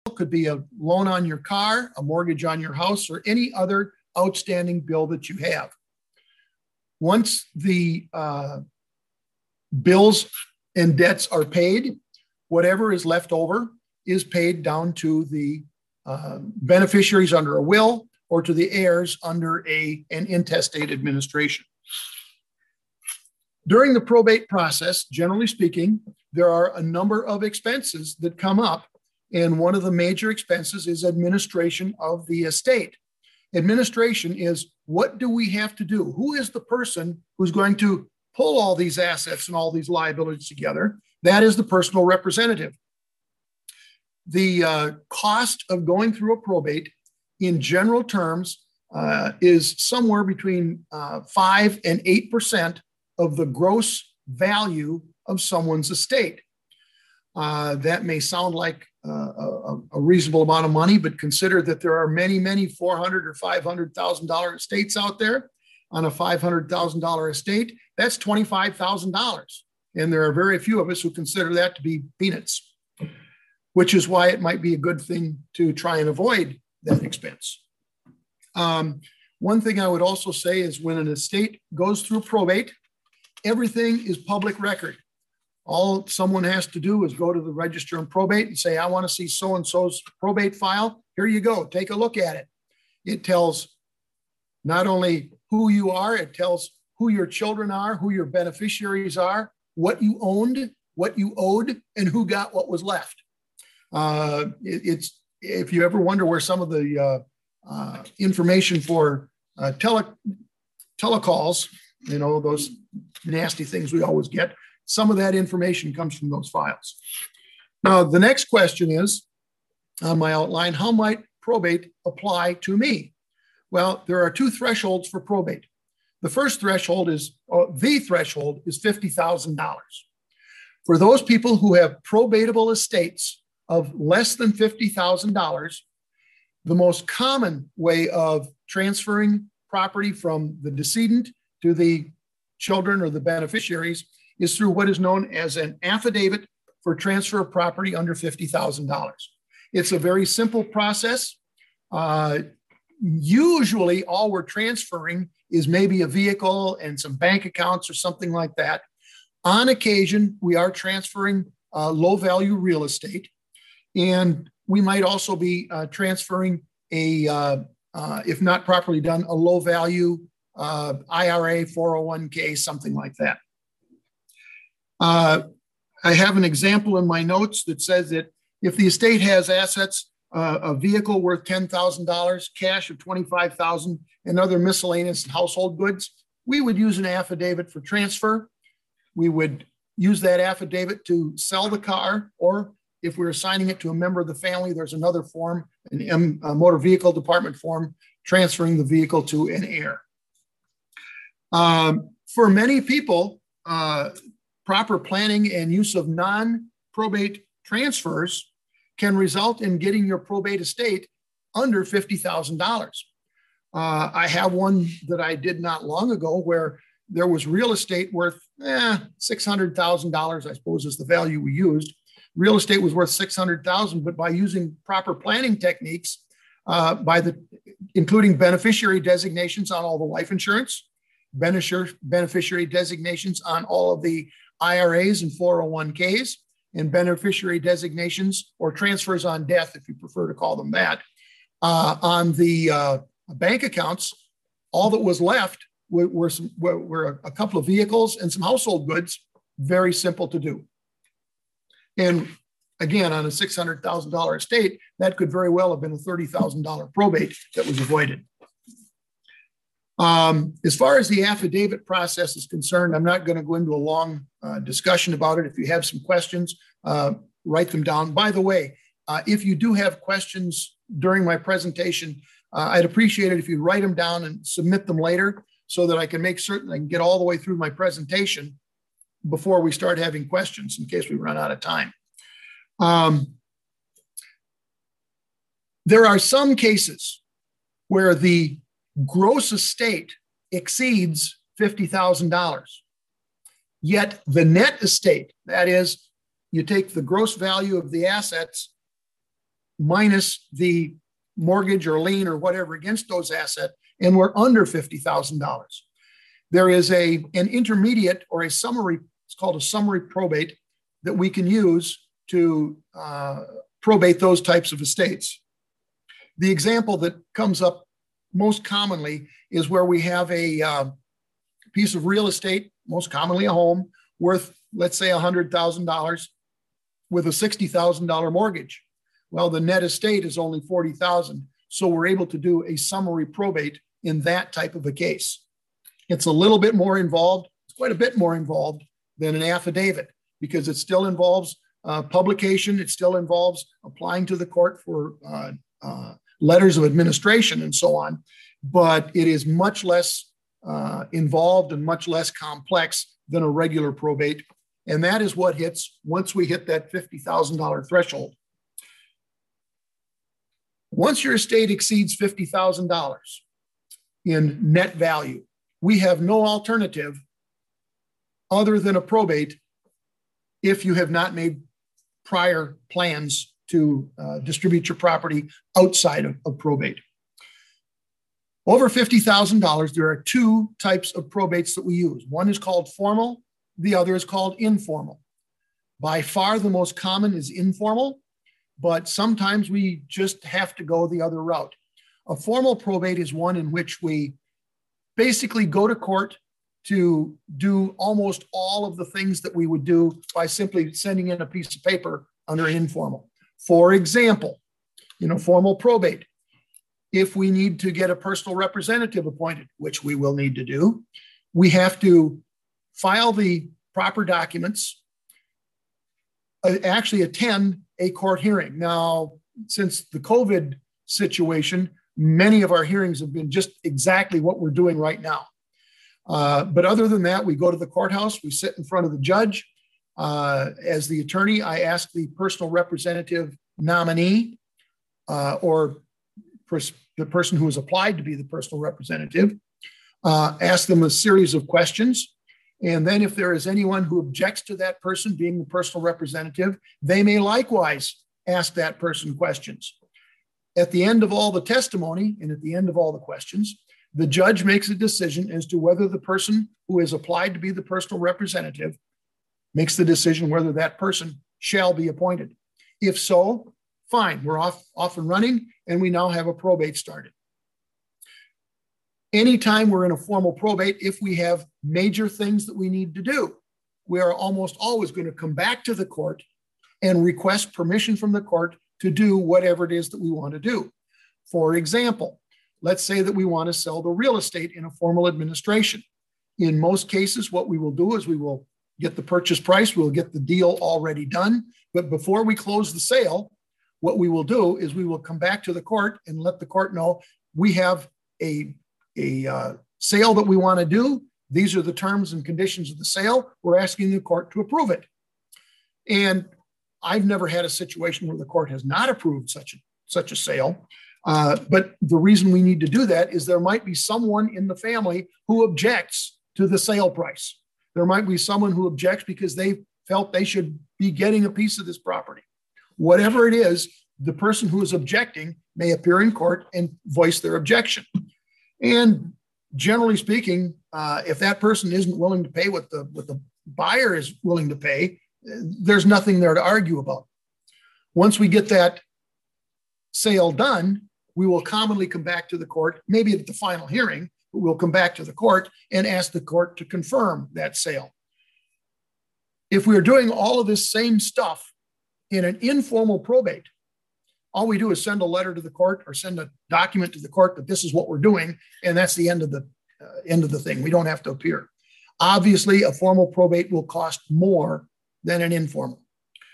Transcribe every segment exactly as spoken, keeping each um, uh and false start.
could be a loan on your car, a mortgage on your house, or any other outstanding bill that you have. Once the uh, bills and debts are paid, whatever is left over is paid down to the uh, beneficiaries under a will or to the heirs under a, an intestate administration. During the probate process, generally speaking, there are a number of expenses that come up, and one of the major expenses is administration of the estate. Administration is, what do we have to do? Who is the person who's going to pull all these assets and all these liabilities together? That is the personal representative. The uh, cost of going through a probate in general terms uh, is somewhere between uh, five and eight percent of the gross value of someone's estate. Uh, that may sound like uh, a, a reasonable amount of money, but consider that there are many, many four hundred thousand dollars or five hundred thousand dollars estates out there. On a five hundred thousand dollars estate, that's twenty-five thousand dollars. And there are very few of us who consider that to be peanuts, which is why it might be a good thing to try and avoid that expense. Um, one thing I would also say is when an estate goes through probate, everything is public record. All someone has to do is go to the register and probate and say, I want to see so-and-so's probate file. Here you go. Take a look at it. It tells not only who you are, it tells who your children are, who your beneficiaries are, what you owned, what you owed, and who got what was left. Uh, it, it's if you ever wonder where some of the uh, uh, information for uh, tele telecalls, you know, those nasty things we always get, some of that information comes from those files. Now, the next question is on my outline, how might probate apply to me? Well, there are two thresholds for probate. The first threshold is, or the threshold is fifty thousand dollars. For those people who have probatable estates of less than fifty thousand dollars, the most common way of transferring property from the decedent to the children or the beneficiaries is through what is known as an affidavit for transfer of property under fifty thousand dollars. It's a very simple process. Uh, usually all we're transferring is maybe a vehicle and some bank accounts or something like that. On occasion, we are transferring uh, low value real estate. And we might also be uh, transferring a, uh, uh, if not properly done, a low value uh, I R A, four oh one K, something like that. Uh, I have an example in my notes that says that if the estate has assets, uh, a vehicle worth ten thousand dollars, cash of twenty-five thousand dollars, and other miscellaneous household goods, we would use an affidavit for transfer. We would use that affidavit to sell the car, or if we're assigning it to a member of the family, there's another form, an M, a motor vehicle department form, transferring the vehicle to an heir. Um, for many people, uh, proper planning and use of non-probate transfers can result in getting your probate estate under fifty thousand dollars. Uh, I have one that I did not long ago where there was real estate worth eh, six hundred thousand dollars, I suppose is the value we used. Real estate was worth six hundred thousand dollars, but by using proper planning techniques, uh, by the including beneficiary designations on all the life insurance, beneficiary designations on all of the I R As and four oh one Ks, and beneficiary designations or transfers on death, if you prefer to call them that, uh, on the uh, bank accounts, all that was left were, were, some, were, were a couple of vehicles and some household goods. Very simple to do. And again, on a six hundred thousand dollar estate, that could very well have been a thirty thousand dollar probate that was avoided. Um, as far as the affidavit process is concerned, I'm not going to go into a long uh, discussion about it. If you have some questions, uh, write them down. By the way, uh, if you do have questions during my presentation, uh, I'd appreciate it if you write them down and submit them later so that I can make certain I can get all the way through my presentation before we start having questions in case we run out of time. Um, there are some cases where the gross estate exceeds fifty thousand dollars. Yet the net estate, that is, you take the gross value of the assets minus the mortgage or lien or whatever against those assets, and we're under fifty thousand dollars. There is a, an intermediate or a summary, it's called a summary probate, that we can use to uh, probate those types of estates. The example that comes up most commonly is where we have a uh, piece of real estate, most commonly a home, worth, let's say, one hundred thousand dollars with a sixty thousand dollars mortgage. Well, the net estate is only forty thousand dollars, so we're able to do a summary probate in that type of a case. It's a little bit more involved. It's quite a bit more involved than an affidavit, because it still involves uh, publication. It still involves applying to the court for uh, uh, letters of administration and so on. But it is much less uh, involved and much less complex than a regular probate. And that is what hits once we hit that fifty thousand dollars threshold. Once your estate exceeds fifty thousand dollars in net value, we have no alternative other than a probate if you have not made prior plans to uh, distribute your property outside of, of probate. Over fifty thousand dollars, there are two types of probates that we use. One is called formal, the other is called informal. By far the most common is informal, but sometimes we just have to go the other route. A formal probate is one in which we basically go to court to do almost all of the things that we would do by simply sending in a piece of paper under an informal. For example, in a formal probate, if we need to get a personal representative appointed, which we will need to do, we have to file the proper documents, uh, actually attend a court hearing. Now, since the COVID situation, many of our hearings have been just exactly what we're doing right now. Uh, but other than that, we go to the courthouse, we sit in front of the judge. Uh, as the attorney, I ask the personal representative nominee uh, or pers- the person who has applied to be the personal representative, uh, ask them a series of questions. And then if there is anyone who objects to that person being the personal representative, they may likewise ask that person questions. At the end of all the testimony and at the end of all the questions, the judge makes a decision as to whether the person who has applied to be the personal representative makes the decision whether that person shall be appointed. If so, fine, we're off, off and running, and we now have a probate started. Anytime we're in a formal probate, if we have major things that we need to do, we are almost always going to come back to the court and request permission from the court to do whatever it is that we want to do. For example, let's say that we want to sell the real estate in a formal administration. In most cases, what we will do is we will get the purchase price, we'll get the deal already done. But before we close the sale, what we will do is we will come back to the court and let the court know we have a, a uh, sale that we want to do. These are the terms and conditions of the sale. We're asking the court to approve it. And I've never had a situation where the court has not approved such a, such a sale. Uh, but the reason we need to do that is there might be someone in the family who objects to the sale price. There might be someone who objects because they felt they should be getting a piece of this property. Whatever it is, the person who is objecting may appear in court and voice their objection. And generally speaking, uh, if that person isn't willing to pay what the, what the buyer is willing to pay, there's nothing there to argue about. Once we get that sale done, we will commonly come back to the court, maybe at the final hearing, but we'll come back to the court and ask the court to confirm that sale. If we're doing all of this same stuff in an informal probate, all we do is send a letter to the court or send a document to the court that this is what we're doing, and that's the end of the uh, end of the thing. We don't have to appear. Obviously, a formal probate will cost more than an informal.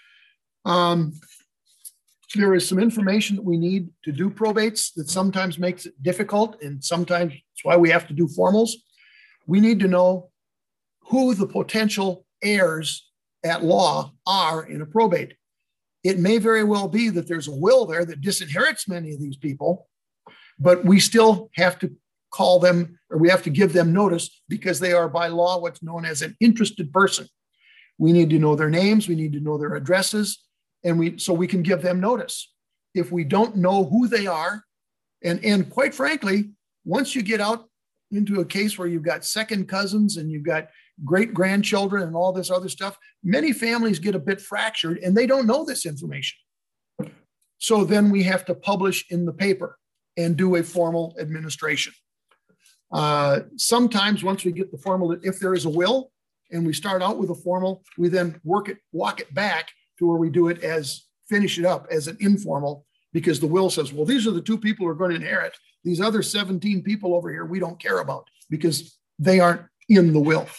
Um, there is some information that we need to do probates that sometimes makes it difficult, and sometimes it's why we have to do formals. We need to know who the potential heirs at law are in a probate. It may very well be that there's a will there that disinherits many of these people, but we still have to call them, or we have to give them notice because they are by law what's known as an interested person. We need to know their names, we need to know their addresses, and we so we can give them notice. if we don't know who they are. And, and quite frankly, once you get out into a case where you've got second cousins and you've got great grandchildren and all this other stuff, many families get a bit fractured and they don't know this information. So then we have to publish in the paper and do a formal administration. Uh, sometimes once we get the formal, if there is a will and we start out with a formal, we then work it, walk it back to where we do it as, finish it up as an informal, because the will says, well, these are the two people who are going to inherit. These other seventeen people over here, we don't care about because they aren't in the will.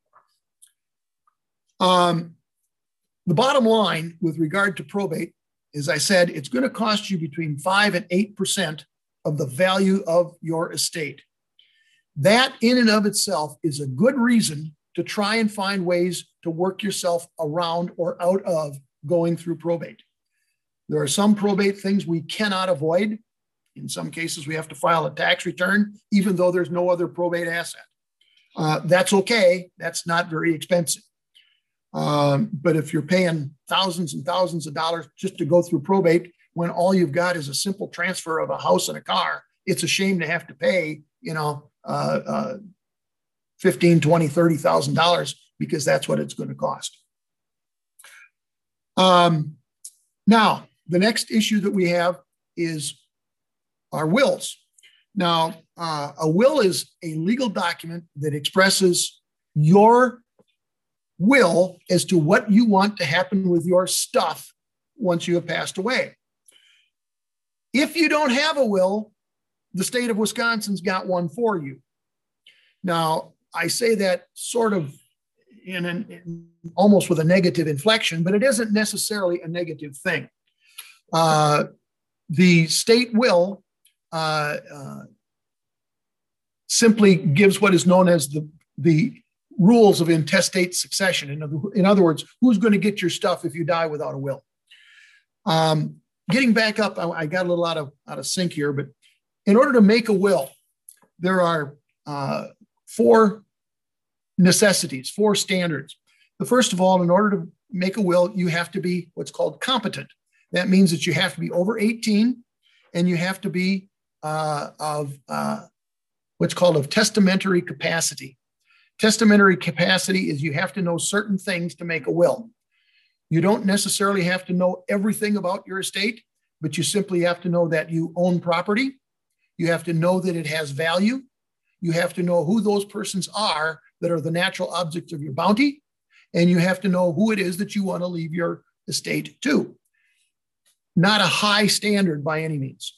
Um, the bottom line with regard to probate, as I said, it's going to cost you between five and eight percent of the value of your estate. That in and of itself is a good reason to try and find ways to work yourself around or out of going through probate. There are some probate things we cannot avoid. In some cases, we have to file a tax return, even though there's no other probate asset. Uh, that's okay. That's not very expensive. Um, but if you're paying thousands and thousands of dollars just to go through probate, when all you've got is a simple transfer of a house and a car, it's a shame to have to pay, you know, uh, uh, fifteen, twenty, thirty thousand dollars because that's what it's going to cost. Um, now, the next issue that we have is our wills. Now, uh, a will is a legal document that expresses your will as to what you want to happen with your stuff once you have passed away. If you don't have a will, the state of Wisconsin's got one for you. Now, I say that sort of in an in almost with a negative inflection, but it isn't necessarily a negative thing. Uh, the state will uh, uh, simply gives what is known as the, the rules of intestate succession. In other, in other words, who's going to get your stuff if you die without a will? Um, getting back up, I, I got a little out of, out of sync here, but in order to make a will, there are uh, four necessities, four standards. The first of all, in order to make a will, you have to be what's called competent. That means that you have to be over eighteen and you have to be uh, of uh, what's called of testamentary capacity. Testamentary capacity is you have to know certain things to make a will. You don't necessarily have to know everything about your estate, but you simply have to know that you own property. You have to know that it has value. You have to know who those persons are that are the natural objects of your bounty. And you have to know who it is that you want to leave your estate to. Not a high standard by any means,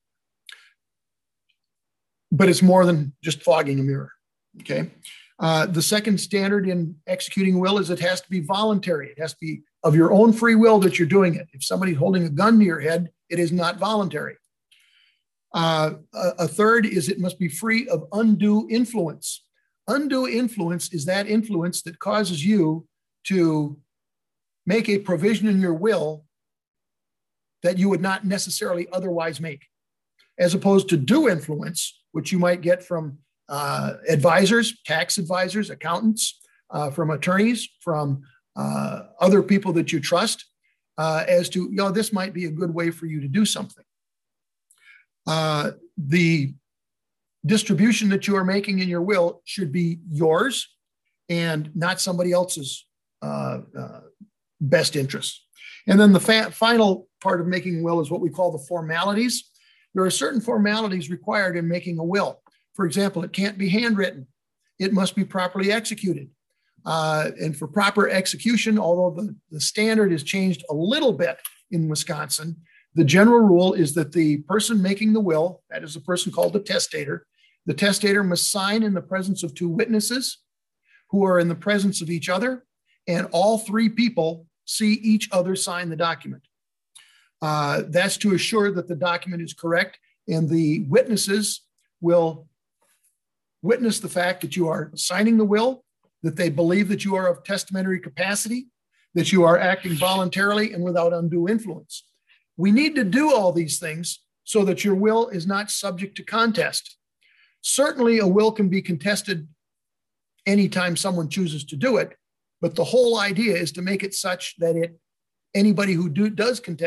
but it's more than just fogging a mirror, okay? Uh, the second standard in executing a will is it has to be voluntary. It has to be of your own free will that you're doing it. If somebody's holding a gun to your head, it is not voluntary. Uh, a, a third is it must be free of undue influence. Undue influence is that influence that causes you to make a provision in your will that you would not necessarily otherwise make, as opposed to due influence, which you might get from uh, advisors, tax advisors, accountants, uh, from attorneys, from uh, other people that you trust, uh, as to, you know, this might be a good way for you to do something. Uh, the distribution that you are making in your will should be yours and not somebody else's uh, uh, best interests. And then the fa- final part of making a will is what we call the formalities. There are certain formalities required in making a will. For example, it can't be handwritten. It must be properly executed. Uh, and for proper execution, although the, the standard is changed a little bit in Wisconsin, the general rule is that the person making the will, that is a person called the testator, the testator must sign in the presence of two witnesses who are in the presence of each other, and all three people see each other sign the document. Uh, that's to assure that the document is correct, and the witnesses will witness the fact that you are signing the will, that they believe that you are of testamentary capacity, that you are acting voluntarily and without undue influence. We need to do all these things so that your will is not subject to contest. Certainly, a will can be contested anytime someone chooses to do it, but the whole idea is to make it such that it anybody who do, does contest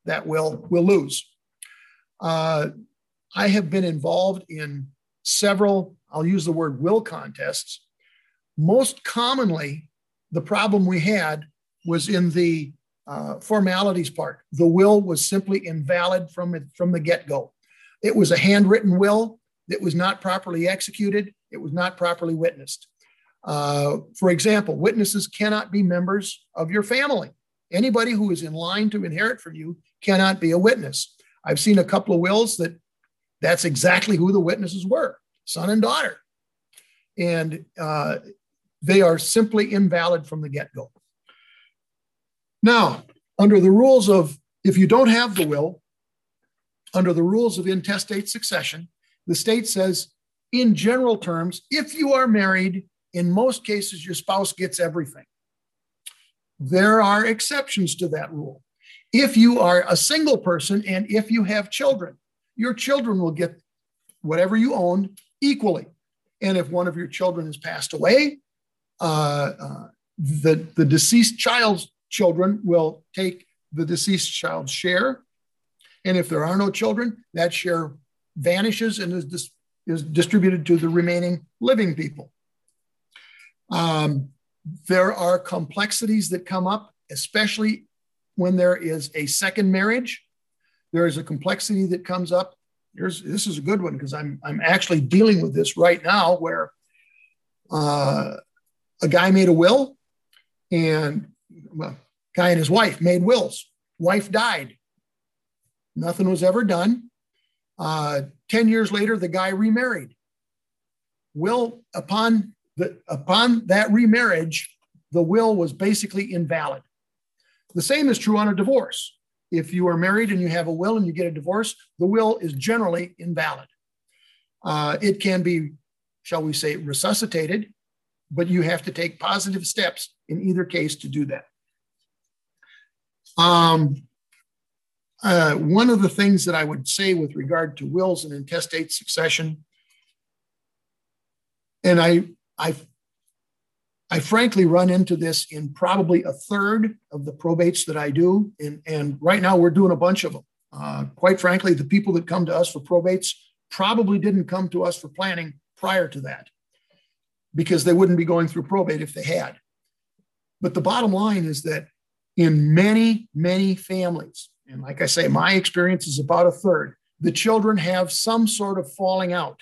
that will will lose. Uh, I have been involved in several, I'll use the word will contests. Most commonly, the problem we had was in the uh, formalities part. The will was simply invalid from, it, from the get-go. It was a handwritten will that was not properly executed. It was not properly witnessed. Uh, for example, witnesses cannot be members of your family. Anybody who is in line to inherit from you cannot be a witness. I've seen a couple of wills that that's exactly who the witnesses were, son and daughter. And uh, they are simply invalid from the get-go. Now, under the rules of, if you don't have the will, under the rules of intestate succession, the state says, in general terms, if you are married, in most cases, your spouse gets everything. There are exceptions to that rule. If you are a single person and if you have children, your children will get whatever you own equally. And if one of your children has passed away, uh, uh, the, the deceased child's children will take the deceased child's share. And if there are no children, that share vanishes and is, dis- is distributed to the remaining living people. Um, there are complexities that come up, especially when there is a second marriage. There is a complexity that comes up. Here's, this is a good one because I'm, I'm actually dealing with this right now, where uh, a guy made a will, and well, guy and his wife made wills. Wife died. Nothing was ever done. Uh, ten years later, the guy remarried. Will, upon the, upon that remarriage, the will was basically invalid. The same is true on a divorce. If you are married and you have a will and you get a divorce, the will is generally invalid. Uh, it can be, shall we say, resuscitated, but you have to take positive steps in either case to do that. Um, uh, one of the things that I would say with regard to wills and intestate succession, and I, I, I frankly run into this in probably a third of the probates that I do. And, and right now we're doing a bunch of them. Uh, quite frankly, the people that come to us for probates probably didn't come to us for planning prior to that, because they wouldn't be going through probate if they had. But the bottom line is that in many, many families, and like I say, my experience is about a third, the children have some sort of falling out.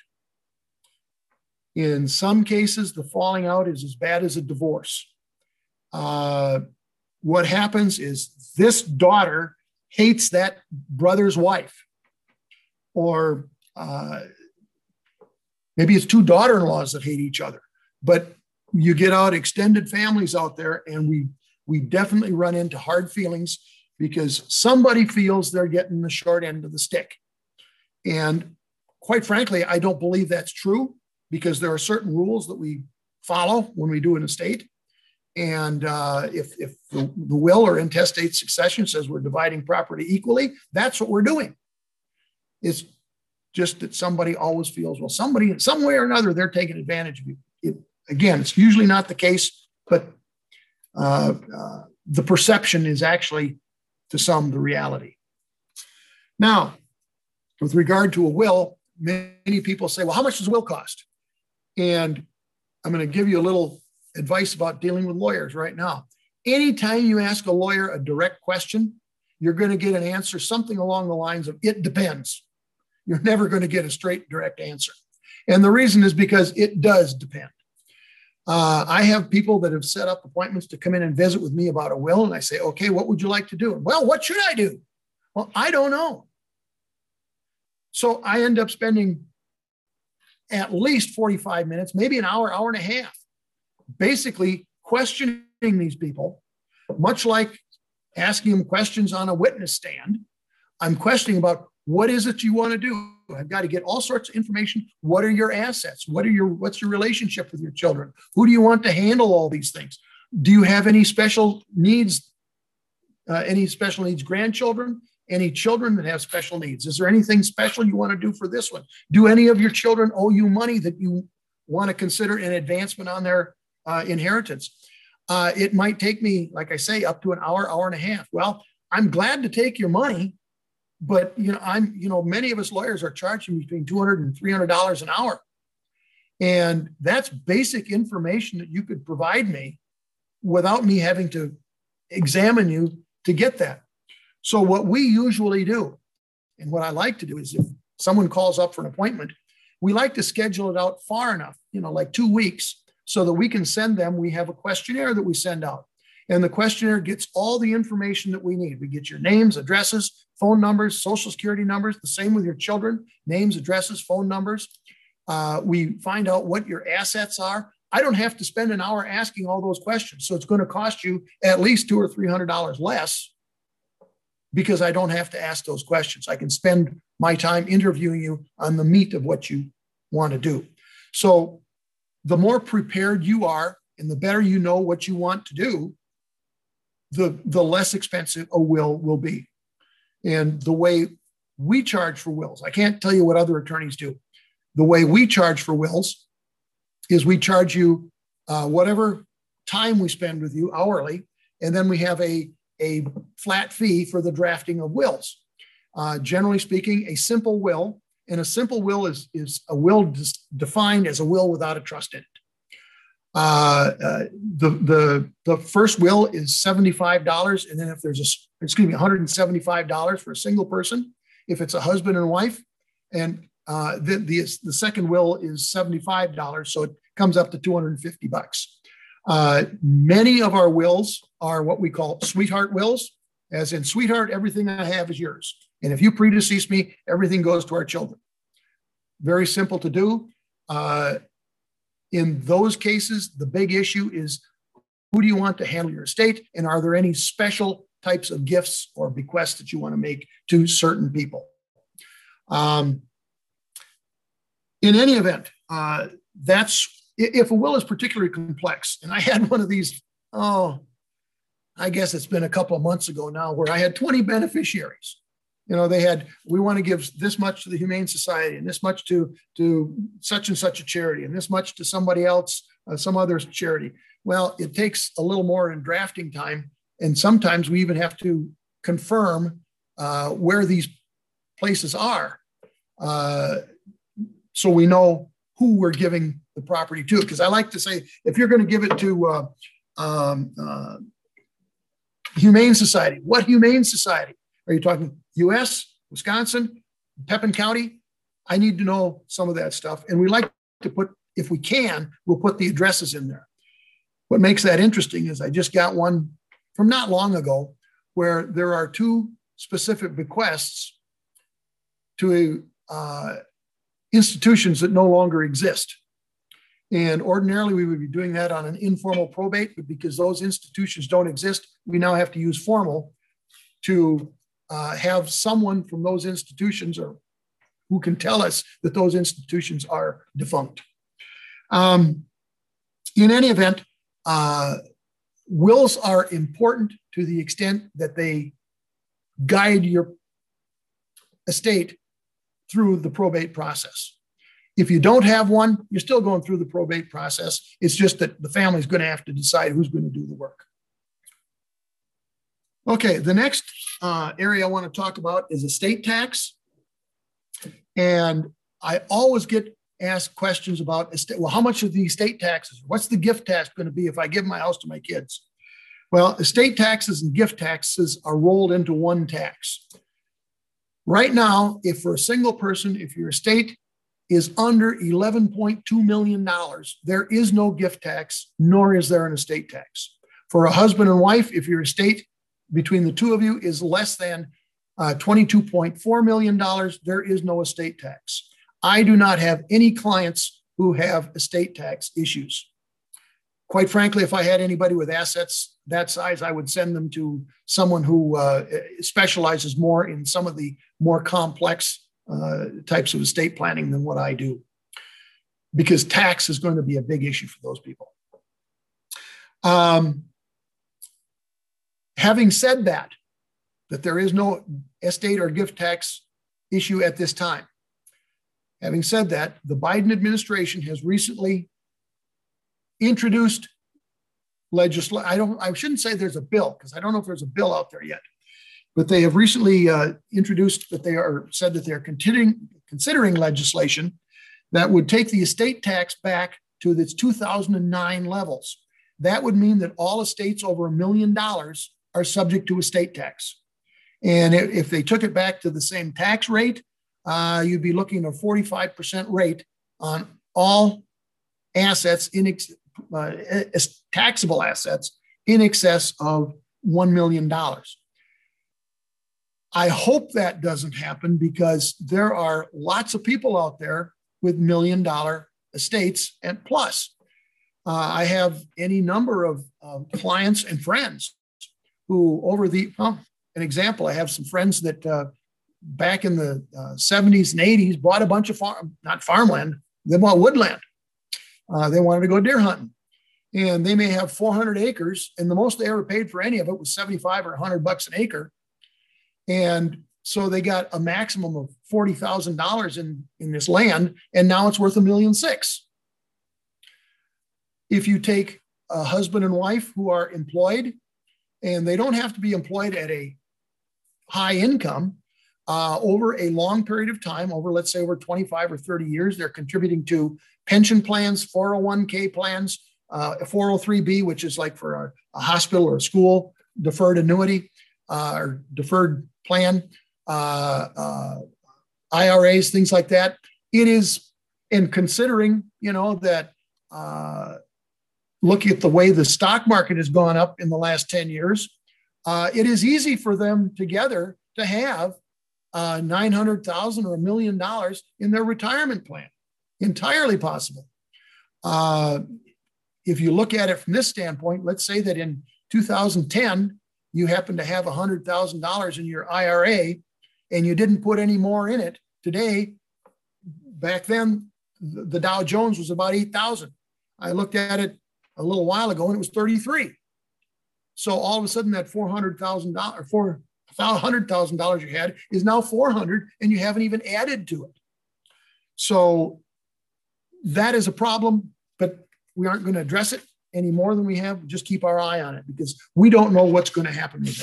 In some cases, the falling out is as bad as a divorce. Uh, what happens is this daughter hates that brother's wife, or uh, maybe it's two daughter-in-laws that hate each other. But you get out extended families out there, and we we definitely run into hard feelings because somebody feels they're getting the short end of the stick. And quite frankly, I don't believe that's true, because there are certain rules that we follow when we do an estate. And uh, if, if the, the will or intestate succession says we're dividing property equally, that's what we're doing. It's just that somebody always feels, well, somebody in some way or another, they're taking advantage of you. It, again, it's usually not the case, but uh, uh, the perception is actually, to some, the reality. Now, with regard to a will, many people say, well, how much does a will cost? And I'm going to give you a little advice about dealing with lawyers right now. Anytime you ask a lawyer a direct question, you're going to get an answer something along the lines of, it depends. You're never going to get a straight, direct answer. And the reason is because it does depend. Uh, I have people that have set up appointments to come in and visit with me about a will. And I say, okay, what would you like to do? Well, what should I do? Well, I don't know. So I end up spending at least forty-five minutes, maybe an hour, hour and a half, basically questioning these people, much like asking them questions on a witness stand. I'm questioning about, what is it you want to do? I've got to get all sorts of information. What are your assets? What are your, what's your relationship with your children? Who do you want to handle all these things? Do you have any special needs, uh, any special needs grandchildren? Any children that have special needs? Is there anything special you want to do for this one? Do any of your children owe you money that you want to consider an advancement on their uh, inheritance? Uh, it might take me, like I say, up to an hour, hour and a half. Well, I'm glad to take your money, but you know, I'm, you know, many of us lawyers are charging between two hundred and three hundred dollars an hour. And that's basic information that you could provide me without me having to examine you to get that. So what we usually do, and what I like to do, is if someone calls up for an appointment, we like to schedule it out far enough, you know, like two weeks, so that we can send them, we have a questionnaire that we send out. And the questionnaire gets all the information that we need. We get your names, addresses, phone numbers, social security numbers, the same with your children, names, addresses, phone numbers. Uh, we find out what your assets are. I don't have to spend an hour asking all those questions. So it's going to cost you at least two or three hundred dollars less, because I don't have to ask those questions. I can spend my time interviewing you on the meat of what you want to do. So the more prepared you are and the better you know what you want to do, the, the less expensive a will will be. And the way we charge for wills, I can't tell you what other attorneys do. The way we charge for wills is we charge you uh, whatever time we spend with you hourly, and then we have a, a flat fee for the drafting of wills. Uh, generally speaking, a simple will, and a simple will is, is a will defined as a will without a trust in it. Uh, uh, the, the, the first will is seventy-five dollars. And then if there's a, excuse me, one hundred seventy-five dollars for a single person, if it's a husband and wife, and uh, the, the, the second will is seventy-five dollars. So it comes up to two hundred fifty bucks. Uh, many of our wills are what we call sweetheart wills, as in, sweetheart, everything I have is yours. And if you predecease me, everything goes to our children. Very simple to do. Uh, In those cases, the big issue is, who do you want to handle your estate? And are there any special types of gifts or bequests that you want to make to certain people? Um, in any event, uh, that's, if a will is particularly complex, and I had one of these, oh, I guess it's been a couple of months ago now, where I had twenty beneficiaries. You know, they had, we want to give this much to the Humane Society, and this much to, to such and such a charity, and this much to somebody else, uh, some other charity. Well, it takes a little more in drafting time. And sometimes we even have to confirm uh, where these places are. Uh, so we know who we're giving the property to. Because I like to say, if you're going to give it to uh, um, uh, Humane Society, what Humane Society? Are you talking U S, Wisconsin, Pepin County? I need to know some of that stuff. And we like to put, if we can, we'll put the addresses in there. What makes that interesting is I just got one from not long ago where there are two specific bequests to uh, institutions that no longer exist. And ordinarily we would be doing that on an informal probate, but because those institutions don't exist, we now have to use formal to Uh, have someone from those institutions, or who can tell us that those institutions are defunct. Um, in any event, uh, wills are important to the extent that they guide your estate through the probate process. If you don't have one, you're still going through the probate process. It's just that the family's going to have to decide who's going to do the work. Okay, the next uh, area I want to talk about is estate tax. And I always get asked questions about estate. Well, how much of the estate taxes? What's the gift tax going to be if I give my house to my kids? Well, estate taxes and gift taxes are rolled into one tax. Right now, if for a single person, if your estate is under eleven point two million dollars, there is no gift tax, nor is there an estate tax. For a husband and wife, if your estate between the two of you is less than uh, twenty-two point four million dollars, there is no estate tax. I do not have any clients who have estate tax issues. Quite frankly, if I had anybody with assets that size, I would send them to someone who uh, specializes more in some of the more complex uh, types of estate planning than what I do, because tax is going to be a big issue for those people. Um, Having said that, that there is no estate or gift tax issue at this time. Having said that, the Biden administration has recently introduced legislation. I don't, I shouldn't say there's a bill, because I don't know if there's a bill out there yet. but they have recently uh, introduced that they are said that they're considering considering legislation that would take the estate tax back to its two thousand nine levels. That would mean that all estates over a million dollars are subject to estate tax. And if they took it back to the same tax rate, uh, you'd be looking at a forty-five percent rate on all assets in ex- uh, taxable assets in excess of one million dollars. I hope that doesn't happen because there are lots of people out there with million dollar estates and plus. Uh, I have any number of uh, clients and friends who over the, well, an example, I have some friends that uh, back in the uh, seventies and eighties bought a bunch of farm, not farmland, they bought woodland. Uh, they wanted to go deer hunting. And they may have four hundred acres, and the most they ever paid for any of it was seventy-five or one hundred bucks an acre. And so they got a maximum of forty thousand dollars in, in this land, and now it's worth a million six. If you take a husband and wife who are employed, and they don't have to be employed at a high income, uh, over a long period of time, over let's say over twenty-five or thirty years, they're contributing to pension plans, four oh one k plans, uh, four oh three b, which is like for a, a hospital or a school, deferred annuity uh, or deferred plan, uh, uh, I R As, things like that. It is, in considering, you know, that uh, look at the way the stock market has gone up in the last ten years, uh, it is easy for them together to have uh, nine hundred thousand dollars or a million dollars in their retirement plan. Entirely possible. Uh, if you look at it from this standpoint, let's say that in two thousand ten, you happen to have one hundred thousand dollars in your I R A and you didn't put any more in it. Today, back then, the Dow Jones was about eight thousand. I looked at it a little while ago and it was thirty-three. So all of a sudden that four hundred thousand dollars, four hundred thousand dollars you had is now four hundred and you haven't even added to it. So that is a problem, but we aren't going to address it any more than we have. Just keep our eye on it because we don't know what's going to happen with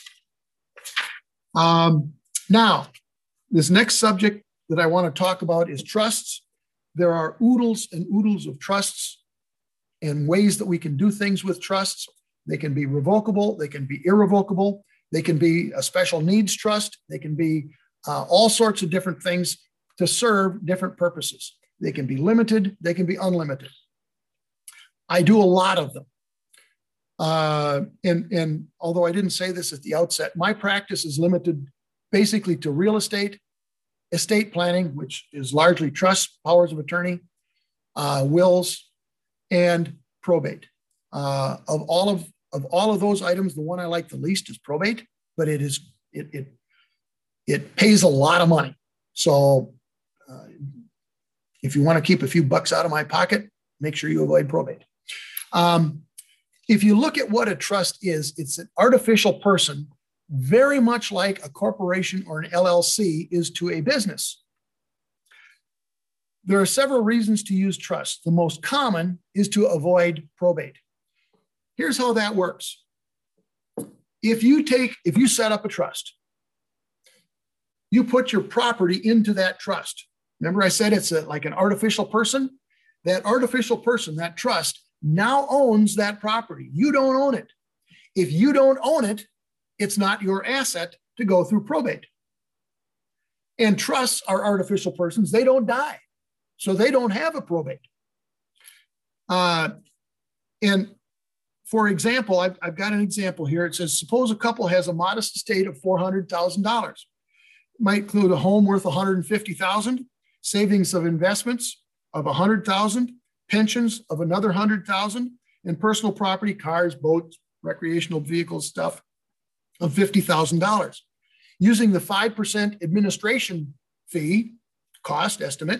that. Um, now, this next subject that I want to talk about is trusts. There are oodles and oodles of trusts and ways that we can do things with trusts. They can be revocable. They can be irrevocable. They can be a special needs trust. They can be uh, all sorts of different things to serve different purposes. They can be limited. They can be unlimited. I do a lot of them. Uh, and, and although I didn't say this at the outset, my practice is limited basically to real estate, estate planning, which is largely trust, powers of attorney, uh, wills, and probate. Uh, of all of of all of those items, the one I like the least is probate, but it is it it it pays a lot of money. So uh, if you want to keep a few bucks out of my pocket, make sure you avoid probate. Um, if you look at what a trust is, it's an artificial person, very much like a corporation or an L L C is to a business. There are several reasons to use trust. The most common is to avoid probate. Here's how that works. If you take, if you set up a trust, you put your property into that trust. Remember I said it's a, like an artificial person? That artificial person, that trust, now owns that property. You don't own it. If you don't own it, it's not your asset to go through probate. And trusts are artificial persons. They don't die. So they don't have a probate. Uh, and for example, I've, I've got an example here. It says, suppose a couple has a modest estate of four hundred thousand dollars. Might include a home worth one hundred fifty thousand dollars, savings of investments of one hundred thousand dollars, pensions of another one hundred thousand dollars, and personal property, cars, boats, recreational vehicles, stuff of fifty thousand dollars. Using the five percent administration fee cost estimate,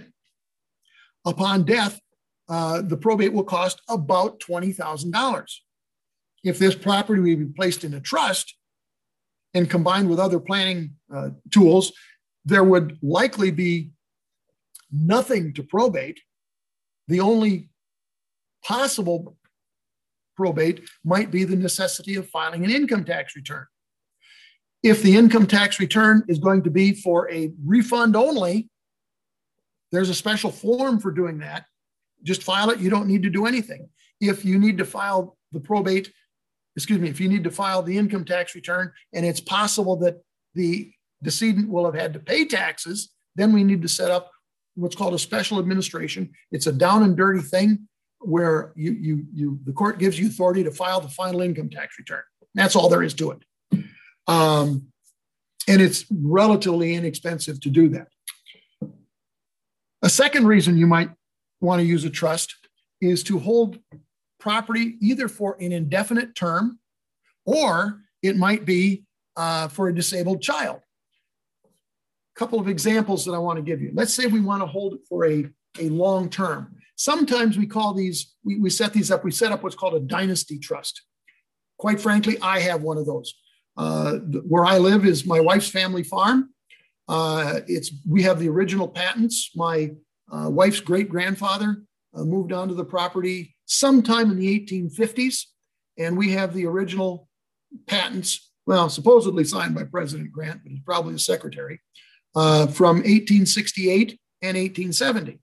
upon death, uh, the probate will cost about twenty thousand dollars. If this property will be placed in a trust and combined with other planning uh, tools, there would likely be nothing to probate. The only possible probate might be the necessity of filing an income tax return. If the income tax return is going to be for a refund only, there's a special form for doing that. Just file it. You don't need to do anything. If you need to file the probate, excuse me, if you need to file the income tax return and it's possible that the decedent will have had to pay taxes, then we need to set up what's called a special administration. It's a down and dirty thing where you, you, you, the court gives you authority to file the final income tax return. That's all there is to it. Um, and it's relatively inexpensive to do that. A second reason you might want to use a trust is to hold property either for an indefinite term or it might be uh, for a disabled child. A couple of examples that I want to give you. Let's say we want to hold it for a, a long term. Sometimes we call these, we, we set these up, we set up what's called a dynasty trust. Quite frankly, I have one of those. Uh, where I live is my wife's family farm. Uh, it's we have the original patents. My uh, wife's great grandfather uh, moved onto the property sometime in the eighteen fifties, and we have the original patents. Well, supposedly signed by President Grant, but he's probably the secretary uh, from eighteen sixty-eight and eighteen seventy.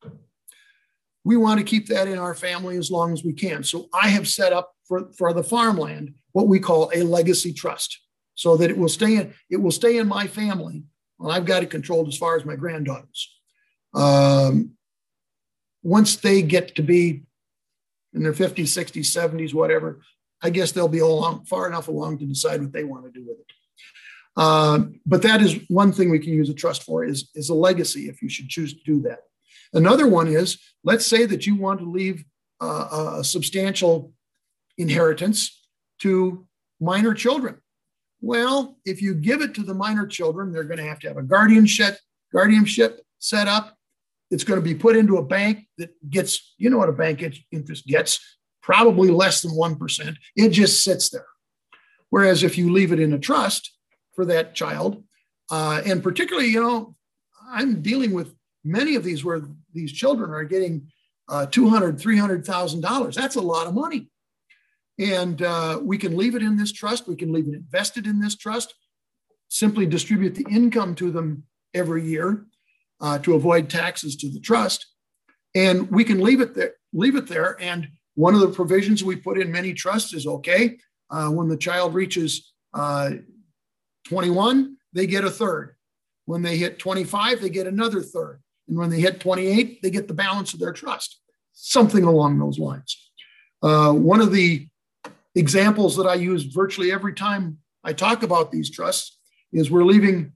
We want to keep that in our family as long as we can. So I have set up for, for the farmland what we call a legacy trust, so that it will stay in it will stay in my family. Well, I've got it controlled as far as my granddaughters. Um, once they get to be in their fifties, sixties, seventies, whatever, I guess they'll be along, far enough along to decide what they want to do with it. Uh, but that is one thing we can use a trust for is, is a legacy if you should choose to do that. Another one is, let's say that you want to leave uh, a substantial inheritance to minor children. Well, if you give it to the minor children, they're going to have to have a guardianship, guardianship set up. It's going to be put into a bank that gets, you know what a bank interest gets, probably less than one percent. It just sits there. Whereas if you leave it in a trust for that child, uh, and particularly, you know, I'm dealing with many of these where these children are getting uh, two hundred thousand dollars, three hundred thousand dollars. That's a lot of money. And uh, we can leave it in this trust. We can leave it invested in this trust, simply distribute the income to them every year uh, to avoid taxes to the trust. And we can leave it there, leave it there. And one of the provisions we put in many trusts is, okay, uh, when the child reaches uh, twenty-one, they get a third. When they hit twenty-five, they get another third. And when they hit twenty-eight, they get the balance of their trust, something along those lines. Uh, one of the examples that I use virtually every time I talk about these trusts is we're leaving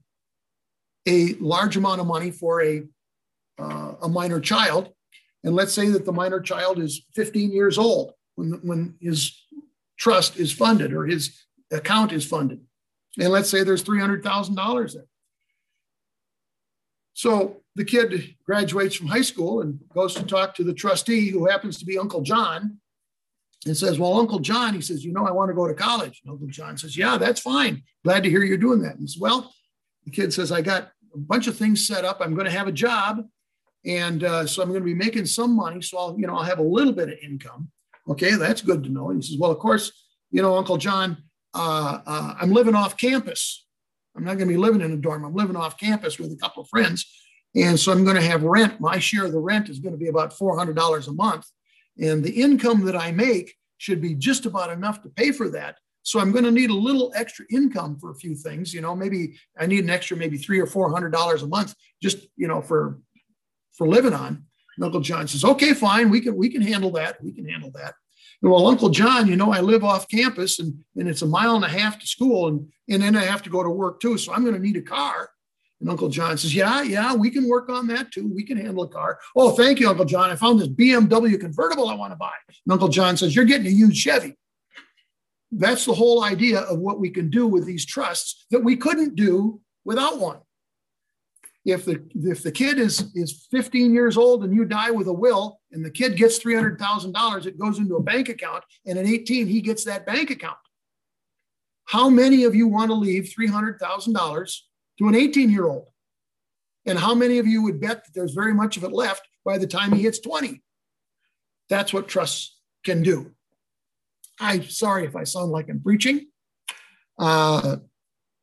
a large amount of money for a, uh, a minor child. And let's say that the minor child is fifteen years old when, when his trust is funded or his account is funded. And let's say there's three hundred thousand dollars there. So the kid graduates from high school and goes to talk to the trustee, who happens to be Uncle John, and says, well, Uncle John, he says, you know, I want to go to college. And Uncle John says, yeah, that's fine. Glad to hear you're doing that. And he says, well, the kid says, I got a bunch of things set up. I'm going to have a job. And uh, so I'm going to be making some money. So I'll, you know, I'll have a little bit of income. Okay, that's good to know. And he says, well, of course, you know, Uncle John, uh, uh, I'm living off campus. I'm not going to be living in a dorm. I'm living off campus with a couple of friends. And so I'm going to have rent. My share of the rent is going to be about four hundred dollars a month. And the income that I make should be just about enough to pay for that. So I'm going to need a little extra income for a few things. You know, maybe I need an extra, maybe three or four hundred dollars a month, just, you know, for, for living on. And Uncle John says, okay, fine. We can, we can handle that. We can handle that. And well, Uncle John, you know, I live off campus and, and it's a mile and a half to school. And, and then I have to go to work too. So I'm going to need a car. And Uncle John says, yeah, yeah, we can work on that too. We can handle a car. Oh, thank you, Uncle John. I found this B M W convertible I want to buy. And Uncle John says, you're getting a used Chevy. That's the whole idea of what we can do with these trusts that we couldn't do without one. If the, if the kid is, is fifteen years old and you die with a will and the kid gets three hundred thousand dollars, it goes into a bank account, and at eighteen, he gets that bank account. How many of you want to leave three hundred thousand dollars to an eighteen-year-old? And how many of you would bet that there's very much of it left by the time he hits twenty? That's what trusts can do. I'm sorry if I sound like I'm preaching. Uh,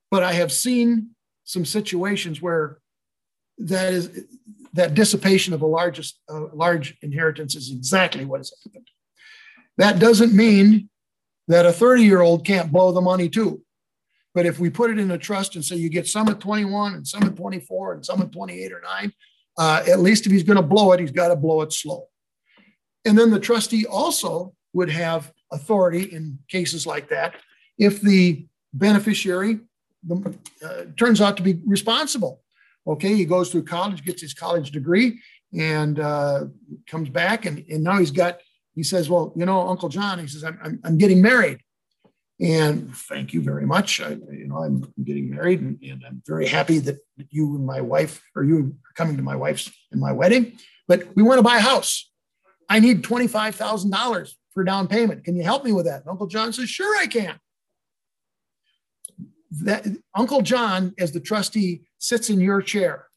But I have seen some situations where that is that dissipation of a largest uh, large inheritance is exactly what has happened. That doesn't mean that a thirty-year-old can't blow the money too. But if we put it in a trust and say you get some at twenty-one and some at twenty-four and some at twenty-eight or nine, uh, at least if he's going to blow it, he's got to blow it slow. And then the trustee also would have authority in cases like that if the beneficiary the, uh, turns out to be responsible. Okay, he goes through college, gets his college degree, and uh, comes back, and, and now he's got, he says, well, you know, Uncle John, he says, I'm, I'm, I'm getting married. And thank you very much. I, you know, I'm getting married, and, and I'm very happy that you and my wife, or you are coming to my wife's and my wedding, but we want to buy a house. I need twenty-five thousand dollars for down payment. Can you help me with that? And Uncle John says, sure, I can. That Uncle John, as the trustee, sits in your chair.